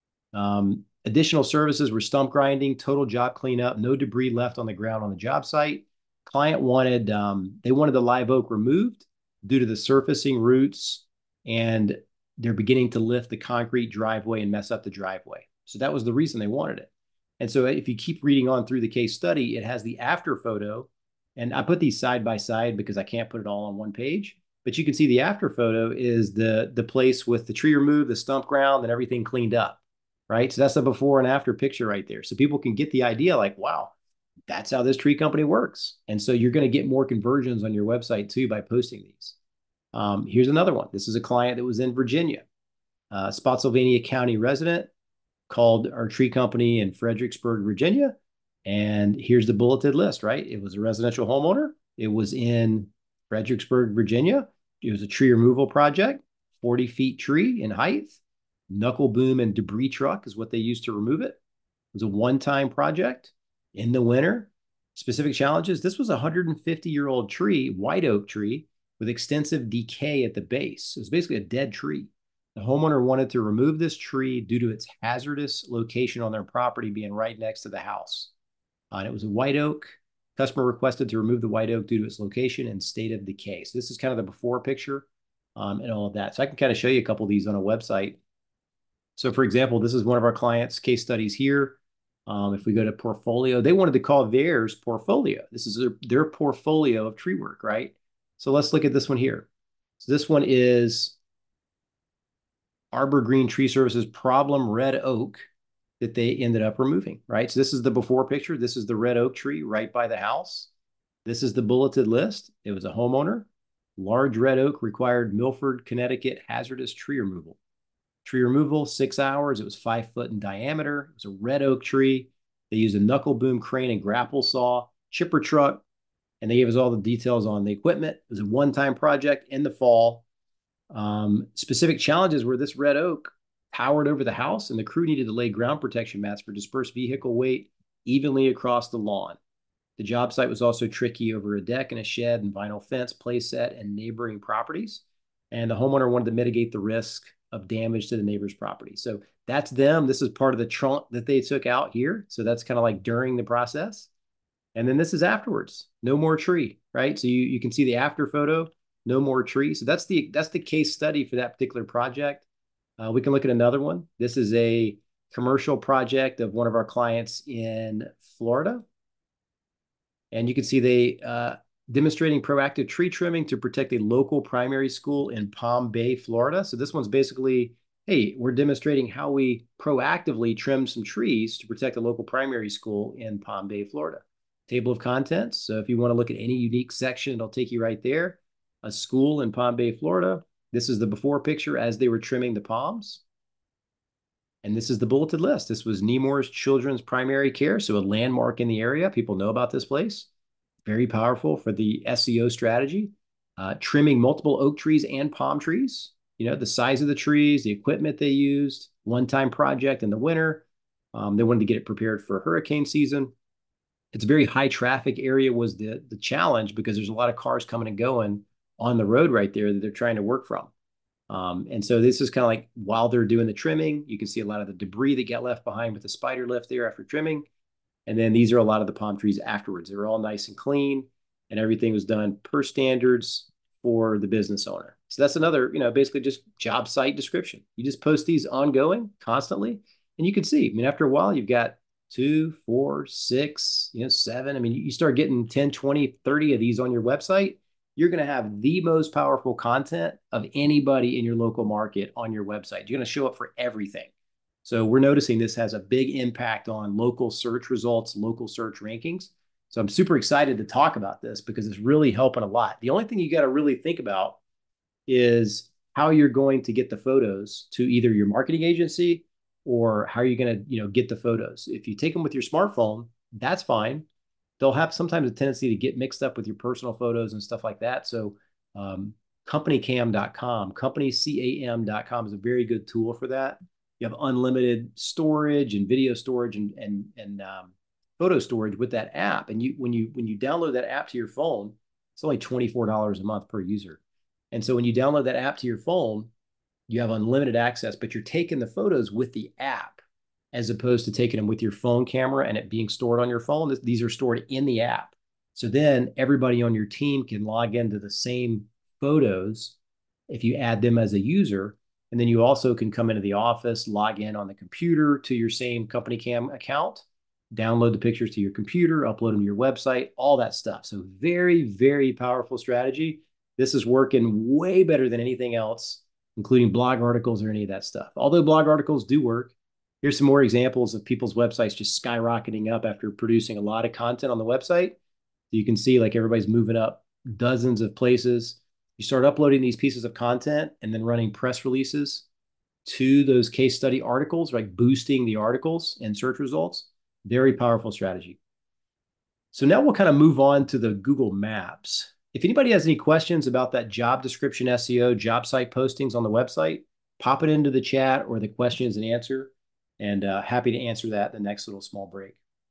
Additional services were stump grinding, total job cleanup, no debris left on the ground on the job site. Client wanted, they wanted the live oak removed due to the surfacing roots, and they're beginning to lift the concrete driveway and mess up the driveway. So that was the reason they wanted it. And so if you keep reading on through the case study, it has the after photo. And I put these side by side because I can't put it all on one page. But you can see the after photo is the place with the tree removed, the stump ground, and everything cleaned up, right? So that's the before and after picture right there. So people can get the idea like, wow, that's how this tree company works. And so you're going to get more conversions on your website too by posting these. Here's another one. This is a client that was in Virginia, Spotsylvania County resident, called our tree company in Fredericksburg, Virginia. And here's the bulleted list, right? It was a residential homeowner. It was in Fredericksburg, Virginia. It was a tree removal project, 40 feet tree in height. Knuckle boom and debris truck is what they used to remove it. It was a one-time project in the winter. Specific challenges. This was a 150-year-old tree, white oak tree, with extensive decay at the base. It was basically a dead tree. The homeowner wanted to remove this tree due to its hazardous location on their property being right next to the house. And it was a white oak. Customer requested to remove the white oak due to its location and state of decay. So this is kind of the before picture and all of that. So I can kind of show you a couple of these on a website. So for example, this is one of our clients' case studies here. If we go to portfolio, they wanted to call theirs portfolio. This is their portfolio of tree work, right? So let's look at this one here. So this one is Arbor Green Tree Services problem red oak that they ended up removing, right? So this is the before picture. This is the red oak tree right by the house. This is the bulleted list. It was a homeowner. Large red oak required Milford, Connecticut hazardous tree removal. Tree removal, 6 hours. It was 5 foot in diameter. It was a red oak tree. They used a knuckle boom crane and grapple saw, chipper truck, and they gave us all the details on the equipment. It was a one-time project in the fall. Specific challenges were this red oak towered over the house, and the crew needed to lay ground protection mats for dispersed vehicle weight evenly across the lawn. The job site was also tricky over a deck and a shed and vinyl fence, play set, and neighboring properties. And the homeowner wanted to mitigate the risk of damage to the neighbor's property. So that's them. This is part of the trunk that they took out here. So that's kind of like during the process. And then this is afterwards. No more tree, right? So you can see the after photo, no more tree. So that's the case study for that particular project. We can look at another one. This is a commercial project of one of our clients in Florida. And you can see they demonstrating proactive tree trimming to protect a local primary school in Palm Bay, Florida. So this one's basically hey, we're demonstrating how we proactively trim some trees to protect a local primary school in Palm Bay, Florida. Table of contents. So if you want to look at any unique section, it'll take you right there. A school in Palm Bay, Florida. This is the before picture as they were trimming the palms. And this is the bulleted list. This was Nemours Children's Primary Care, so a landmark in the area. People know about this place. Very powerful for the SEO strategy. Trimming multiple oak trees and palm trees. You know, the size of the trees, the equipment they used, one-time project in the winter. They wanted to get it prepared for hurricane season. It's a very high traffic area was the challenge because there's a lot of cars coming and going on the road right there that they're trying to work from. And so this is kind of like while they're doing the trimming, you can see a lot of the debris that get left behind with the spider lift there after trimming. And then these are a lot of the palm trees afterwards. They were all nice and clean, and everything was done per standards for the business owner. So that's another, basically just job site description. You just post these ongoing, constantly, and you can see. I mean, after a while, you've got 2, 4, 6, 7. I mean, you start getting 10, 20, 30 of these on your website. You're going to have the most powerful content of anybody in your local market on your website. You're going to show up for everything. So we're noticing this has a big impact on local search results, local search rankings. So I'm super excited to talk about this because it's really helping a lot. The only thing you got to really think about is how you're going to get the photos to either your marketing agency or how you're going to, get the photos. If you take them with your smartphone, that's fine. They'll have sometimes a tendency to get mixed up with your personal photos and stuff like that. So companycam.com, companycam.com is a very good tool for that. You have unlimited storage and video storage and photo storage with that app. And when you download that app to your phone, it's only $24 a month per user. And so when you download that app to your phone, you have unlimited access, but you're taking the photos with the app as opposed to taking them with your phone camera and it being stored on your phone. These are stored in the app. So then everybody on your team can log into the same photos if you add them as a user. And then you also can come into the office, log in on the computer to your same company cam account, download the pictures to your computer, upload them to your website, all that stuff. So very, very powerful strategy. This is working way better than anything else, including blog articles or any of that stuff. Although blog articles do work, here's some more examples of people's websites just skyrocketing up after producing a lot of content on the website. You can see like everybody's moving up dozens of places. You start uploading these pieces of content and then running press releases to those case study articles, like boosting the articles and search results. Very powerful strategy. So now we'll kind of move on to the Google Maps. If anybody has any questions about that job description SEO, job site postings on the website, pop it into the chat or the questions and answer, and happy to answer that in the next little small break.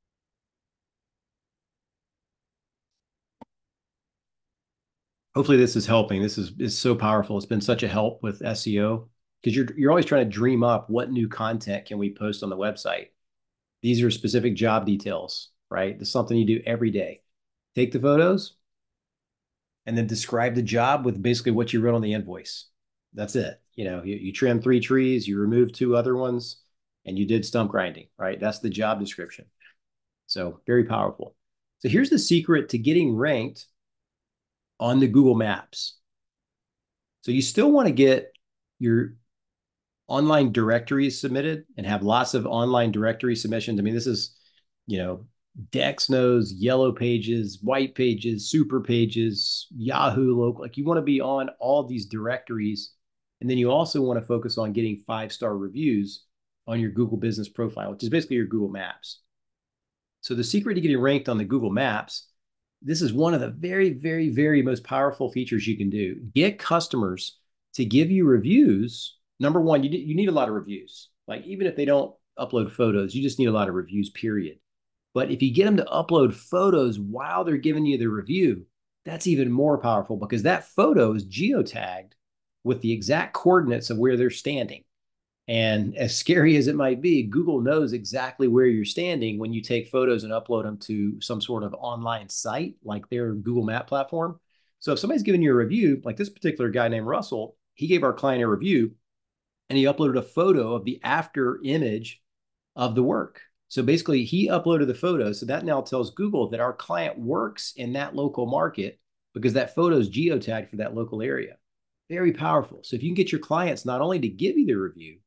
Hopefully this is helping. This is so powerful. It's been such a help with SEO because you're always trying to dream up what new content can we post on the website. These are specific job details, right? This is something you do every day. Take the photos and then describe the job with basically what you wrote on the invoice. That's it. You trim 3 trees, you remove 2 other ones, and you did stump grinding, right? That's the job description. So very powerful. So here's the secret to getting ranked on the Google Maps. So you still want to get your online directories submitted and have lots of online directory submissions. I mean, this is, DexKnows, Yellow Pages, White Pages, Super Pages, Yahoo Local. Like you want to be on all these directories. And then you also want to focus on getting 5-star reviews on your Google business profile, which is basically your Google Maps. So the secret to getting ranked on the Google Maps, this is one of the very, very, very most powerful features you can do. Get customers to give you reviews. Number one, you need a lot of reviews. Like even if they don't upload photos, you just need a lot of reviews, period. But if you get them to upload photos while they're giving you the review, that's even more powerful because that photo is geotagged with the exact coordinates of where they're standing. And as scary as it might be, Google knows exactly where you're standing when you take photos and upload them to some sort of online site like their Google Map platform. So if somebody's giving you a review, like this particular guy named Russell, he gave our client a review and he uploaded a photo of the after image of the work. So basically he uploaded the photo. So that now tells Google that our client works in that local market because that photo is geotagged for that local area. Very powerful. So if you can get your clients not only to give you the review,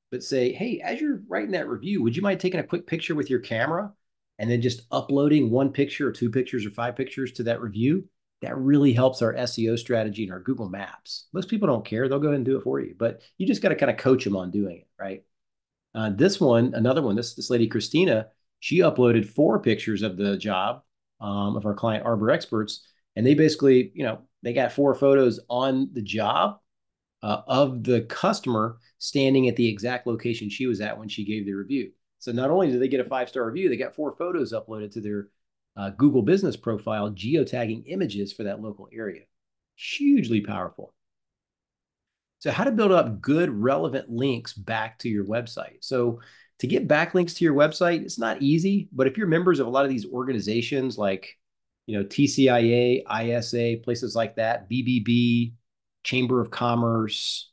but say, hey, as you're writing that review, would you mind taking a quick picture with your camera and then just uploading one picture or two pictures or five pictures to that review? That really helps our SEO strategy and our Google Maps. Most people don't care. They'll go ahead and do it for you, but you just got to kind of coach them on doing it, right? This one, another one, this lady, Christina, she uploaded four pictures of the job of our client, Arbor Experts. And they basically, they got four photos on the job of the customer standing at the exact location she was at when she gave the review. So not only did they get a 5-star review, they got four photos uploaded to their Google business profile, geotagging images for that local area. Hugely powerful. So how to build up good relevant links back to your website. So to get backlinks to your website, it's not easy, but if you're members of a lot of these organizations like, TCIA, ISA, places like that, BBB, Chamber of Commerce,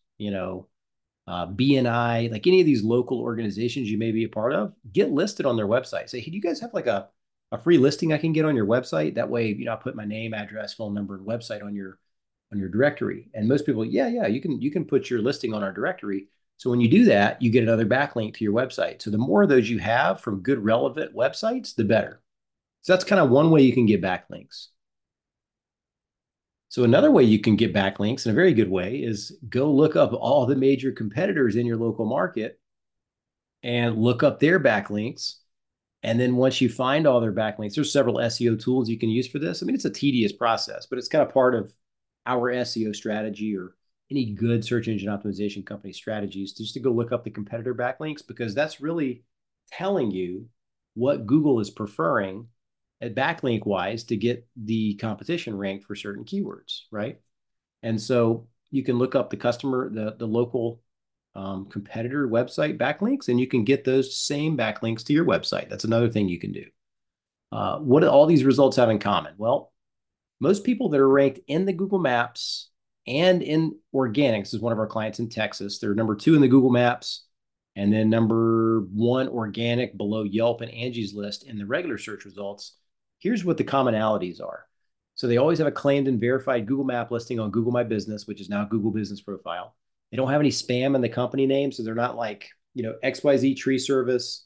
BNI, like any of these local organizations you may be a part of, get listed on their website. Say, hey, do you guys have like a free listing I can get on your website? That way, I put my name, address, phone number, and website on your directory. And most people, yeah, you can put your listing on our directory. So when you do that, you get another backlink to your website. So the more of those you have from good relevant websites, the better. So that's kind of one way you can get backlinks. So another way you can get backlinks, in a very good way, is go look up all the major competitors in your local market and look up their backlinks. And then once you find all their backlinks, there's several SEO tools you can use for this. I mean, it's a tedious process, but it's kind of part of our SEO strategy or any good search engine optimization company strategies, just to go look up the competitor backlinks, because that's really telling you what Google is preferring at backlink wise to get the competition ranked for certain keywords, right? And so you can look up the customer, the local competitor website backlinks, and you can get those same backlinks to your website. That's another thing you can do. What do all these results have in common? Well, most people that are ranked in the Google Maps and in organic, this is one of our clients in Texas, they're number 2 in the Google Maps, and then number 1 organic below Yelp and Angie's List in the regular search results. Here's what the commonalities are. So they always have a claimed and verified Google Map listing on Google My Business, which is now Google Business Profile. They don't have any spam in the company name, so they're not like, XYZ Tree Service,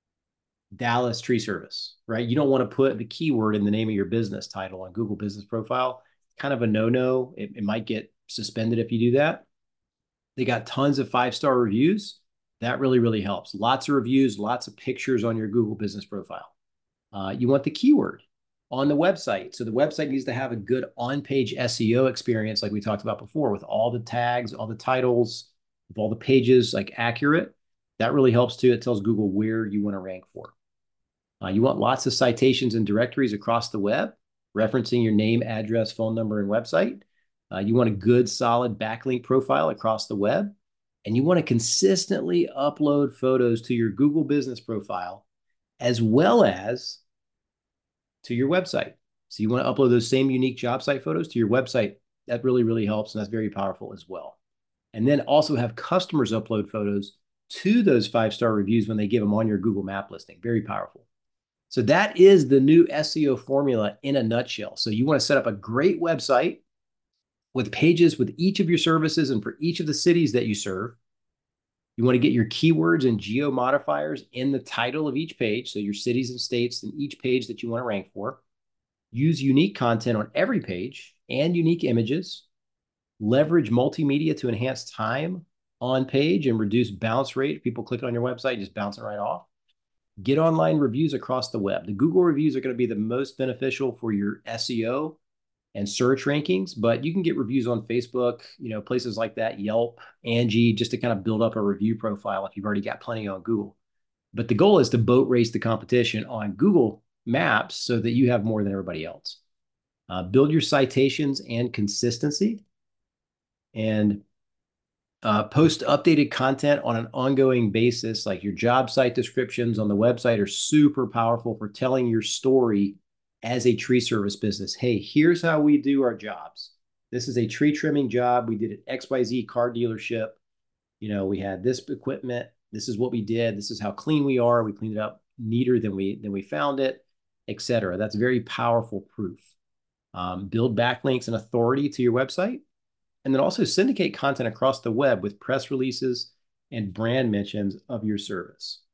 Dallas Tree Service, right? You don't want to put the keyword in the name of your business title on Google Business Profile. Kind of a no-no. It might get suspended if you do that. They got tons of 5-star reviews. That really, really helps. Lots of reviews, lots of pictures on your Google Business Profile. You want the keyword on the website. So the website needs to have a good on-page SEO experience, like we talked about before, with all the tags, all the titles, with all the pages like accurate. That really helps too. It tells Google where you want to rank for. You want lots of citations and directories across the web, referencing your name, address, phone number, and website. You want a good, solid backlink profile across the web. And you want to consistently upload photos to your Google Business Profile as well as to your website. So you want to upload those same unique job site photos to your website. That really, really helps, and that's very powerful as well. And then also have customers upload photos to those 5-star reviews when they give them on your Google Map listing. Very powerful. So that is the new SEO formula in a nutshell. So you want to set up a great website with pages with each of your services and for each of the cities that you serve. You want to get your keywords and geo modifiers in the title of each page, so your cities and states in each page that you want to rank for. Use unique content on every page and unique images. Leverage multimedia to enhance time on page and reduce bounce rate. If people click on your website, just bounce it right off. Get online reviews across the web. The Google reviews are going to be the most beneficial for your SEO and search rankings, but you can get reviews on Facebook, places like that, Yelp, Angie, just to kind of build up a review profile if you've already got plenty on Google. But the goal is to boat race the competition on Google Maps so that you have more than everybody else. Build your citations and consistency, and post updated content on an ongoing basis. Like your job site descriptions on the website are super powerful for telling your story as a tree service business. Hey, here's how we do our jobs. This is a tree trimming job. We did an XYZ car dealership. We had this equipment. This is what we did. This is how clean we are. We cleaned it up neater than we found it, etc. That's very powerful proof. Build backlinks and authority to your website. And then also syndicate content across the web with press releases and brand mentions of your service.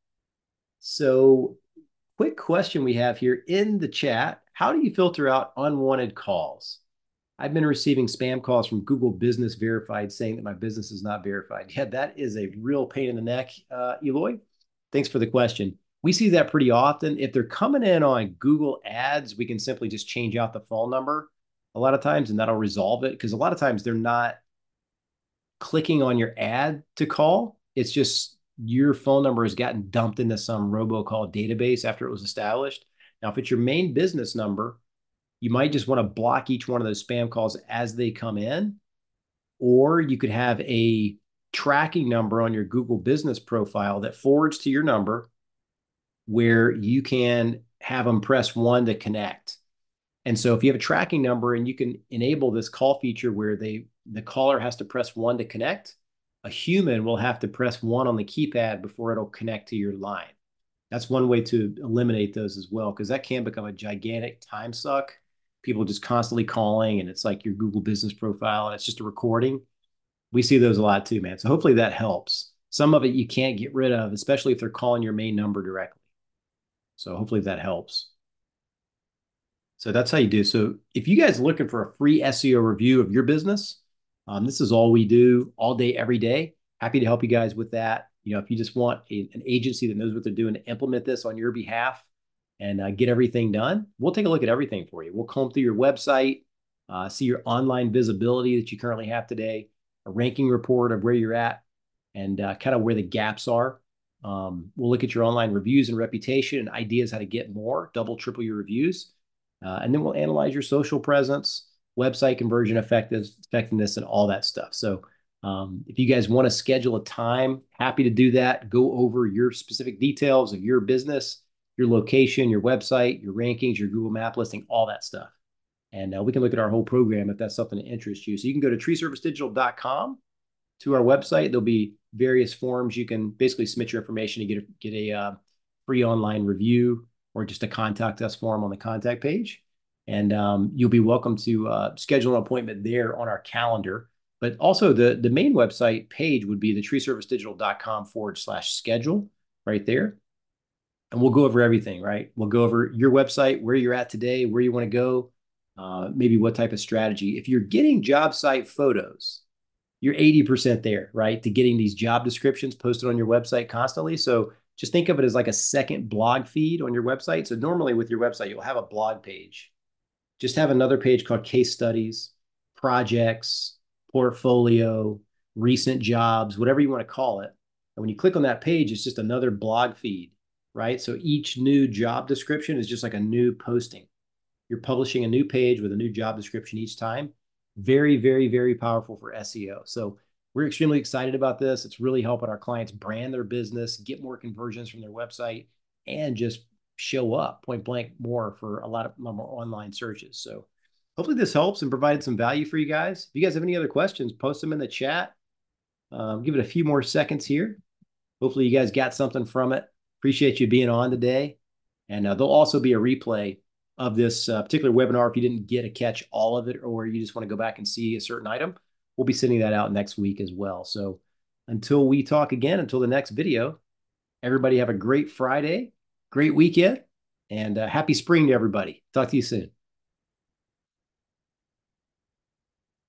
So, quick question we have here in the chat. How do you filter out unwanted calls? I've been receiving spam calls from Google Business Verified saying that my business is not verified. Yeah, that is a real pain in the neck, Eloy. Thanks for the question. We see that pretty often. If they're coming in on Google Ads, we can simply just change out the phone number a lot of times, and that'll resolve it. Because a lot of times they're not clicking on your ad to call. It's just your phone number has gotten dumped into some robocall database after it was established. Now, if it's your main business number, you might just want to block each one of those spam calls as they come in, or you could have a tracking number on your Google business profile that forwards to your number where you can have them press one to connect. And so if you have a tracking number and you can enable this call feature where the caller has to press one to connect, a human will have to press one on the keypad before it'll connect to your line. That's one way to eliminate those as well, because that can become a gigantic time suck. People just constantly calling, and it's like your Google business profile, and it's just a recording. We see those a lot too, man. So hopefully that helps. Some of it you can't get rid of, especially if they're calling your main number directly. So hopefully that helps. So that's how you do. So if you guys are looking for a free SEO review of your business, this is all we do all day, every day. Happy to help you guys with that. You know, if you just want an agency that knows what they're doing to implement this on your behalf and get everything done, we'll take a look at everything for you. We'll comb through your website, see your online visibility that you currently have today, a ranking report of where you're at, and kind of where the gaps are. We'll look at your online reviews and reputation and ideas how to get more, double, triple your reviews. And then we'll analyze your social presence, website conversion effectiveness, and all that stuff. So if you guys want to schedule a time, happy to do that. Go over your specific details of your business, your location, your website, your rankings, your Google map listing, all that stuff. And we can look at our whole program if that's something that interests you. So you can go to treeservicedigital.com to our website. There'll be various forms. You can basically submit your information to get a free online review, or just a contact us form on the contact page. And you'll be welcome to schedule an appointment there on our calendar. But also the main website page would be the treeservicedigital.com/schedule right there. And we'll go over everything, right? We'll go over your website, where you're at today, where you want to go, maybe what type of strategy. If you're getting job site photos, you're 80% there, right? To getting these job descriptions posted on your website constantly. So just think of it as like a second blog feed on your website. So normally with your website, you'll have a blog page. Just have another page called case studies, projects, portfolio, recent jobs, whatever you want to call it. And when you click on that page, it's just another blog feed, right? So each new job description is just like a new posting. You're publishing a new page with a new job description each time. Very, very, very powerful for SEO. So we're extremely excited about this. It's really helping our clients brand their business, get more conversions from their website, and just show up point blank more for a lot more online searches. So hopefully this helps and provided some value for you guys. If you guys have any other questions, post them in the chat. Give it a few more seconds here. Hopefully you guys got something from it. Appreciate you being on today. And there'll also be a replay of this particular webinar if you didn't get to catch all of it, or you just want to go back and see a certain item. We'll be sending that out next week as well. So until we talk again, until the next video, everybody have a great Friday, great weekend, and happy spring to everybody. Talk to you soon.